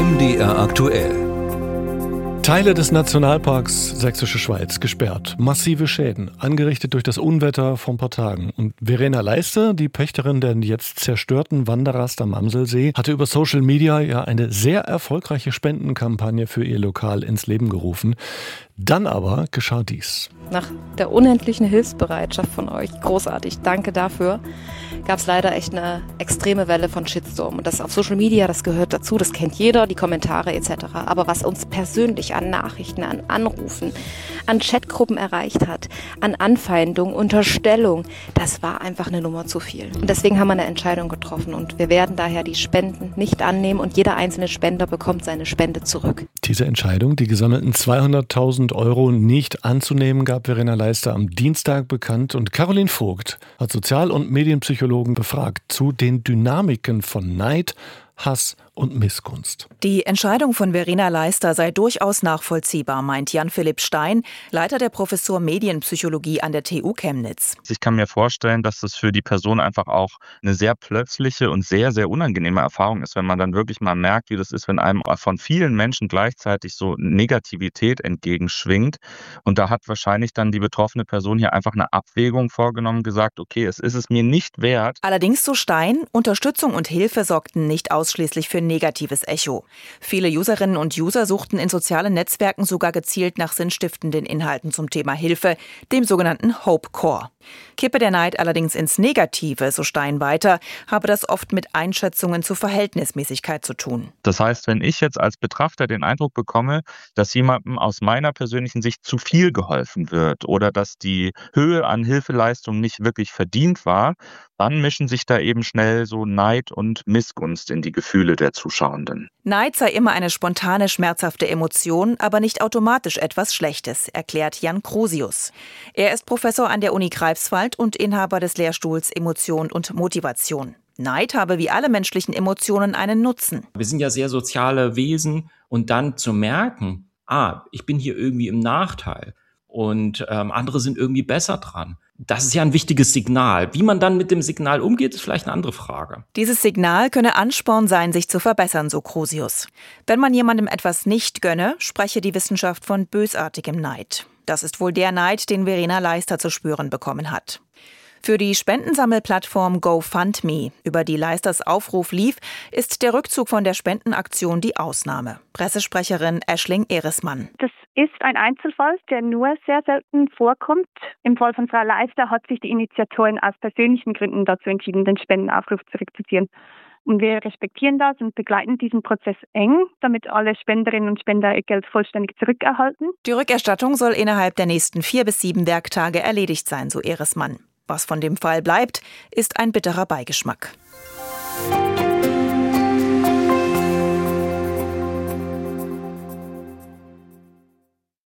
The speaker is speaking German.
MDR aktuell. Teile des Nationalparks Sächsische Schweiz gesperrt. Massive Schäden, angerichtet durch das Unwetter vor ein paar Tagen. Und Verena Leister, die Pächterin der jetzt zerstörten Wanderrast am Amselsee, hatte über Social Media ja eine sehr erfolgreiche Spendenkampagne für ihr Lokal ins Leben gerufen. Dann aber geschah dies. Nach der unendlichen Hilfsbereitschaft von euch, großartig, danke dafür, gab es leider echt eine extreme Welle von Shitstorm. Und das auf Social Media, das gehört dazu, das kennt jeder, die Kommentare etc. Aber was uns persönlich an Nachrichten, an Anrufen, an Chatgruppen erreicht hat, an Anfeindung, Unterstellung, das war einfach eine Nummer zu viel. Und deswegen haben wir eine Entscheidung getroffen und wir werden daher die Spenden nicht annehmen und jeder einzelne Spender bekommt seine Spende zurück. Diese Entscheidung, die gesammelten 200.000 € nicht anzunehmen, gab Verena Leister am Dienstag bekannt und Caroline Vogt hat Sozial- und Medienpsychologen befragt zu den Dynamiken von Neid, Hass und Missgunst. Die Entscheidung von Verena Leister sei durchaus nachvollziehbar, meint Jan-Philipp Stein, Leiter der Professur Medienpsychologie an der TU Chemnitz. Ich kann mir vorstellen, dass das für die Person einfach auch eine sehr plötzliche und sehr, sehr unangenehme Erfahrung ist, wenn man dann wirklich mal merkt, wie das ist, wenn einem von vielen Menschen gleichzeitig so Negativität entgegenschwingt. Und da hat wahrscheinlich dann die betroffene Person hier einfach eine Abwägung vorgenommen, gesagt, okay, es ist es mir nicht wert. Allerdings, so Stein, Unterstützung und Hilfe sorgten nicht ausschließlich für negatives Echo. Viele Userinnen und User suchten in sozialen Netzwerken sogar gezielt nach sinnstiftenden Inhalten zum Thema Hilfe, dem sogenannten Hopecore. Kippe der Neid allerdings ins Negative, so Stein weiter, habe das oft mit Einschätzungen zur Verhältnismäßigkeit zu tun. Das heißt, wenn ich jetzt als Betrachter den Eindruck bekomme, dass jemandem aus meiner persönlichen Sicht zu viel geholfen wird oder dass die Höhe an Hilfeleistung nicht wirklich verdient war, dann mischen sich da eben schnell so Neid und Missgunst in die Gefühle der Zuschauenden. Neid sei immer eine spontane, schmerzhafte Emotion, aber nicht automatisch etwas Schlechtes, erklärt Jan Krosius. Er ist Professor an der Uni Greifswald und Inhaber des Lehrstuhls Emotion und Motivation. Neid habe wie alle menschlichen Emotionen einen Nutzen. Wir sind ja sehr soziale Wesen und dann zu merken, ich bin hier irgendwie im Nachteil und andere sind irgendwie besser dran. Das ist ja ein wichtiges Signal. Wie man dann mit dem Signal umgeht, ist vielleicht eine andere Frage. Dieses Signal könne Ansporn sein, sich zu verbessern, so Krosius. Wenn man jemandem etwas nicht gönne, spreche die Wissenschaft von bösartigem Neid. Das ist wohl der Neid, den Verena Leister zu spüren bekommen hat. Für die Spendensammelplattform GoFundMe, über die Leisters Aufruf lief, ist der Rückzug von der Spendenaktion die Ausnahme. Pressesprecherin Aisling Ehresmann. Das ist ein Einzelfall, der nur sehr selten vorkommt. Im Fall von Frau Leister hat sich die Initiatorin aus persönlichen Gründen dazu entschieden, den Spendenaufruf zurückzuziehen. Und wir respektieren das und begleiten diesen Prozess eng, damit alle Spenderinnen und Spender ihr Geld vollständig zurückerhalten. Die Rückerstattung soll innerhalb der nächsten 4 bis 7 Werktage erledigt sein, so Ehresmann. Was von dem Fall bleibt, ist ein bitterer Beigeschmack.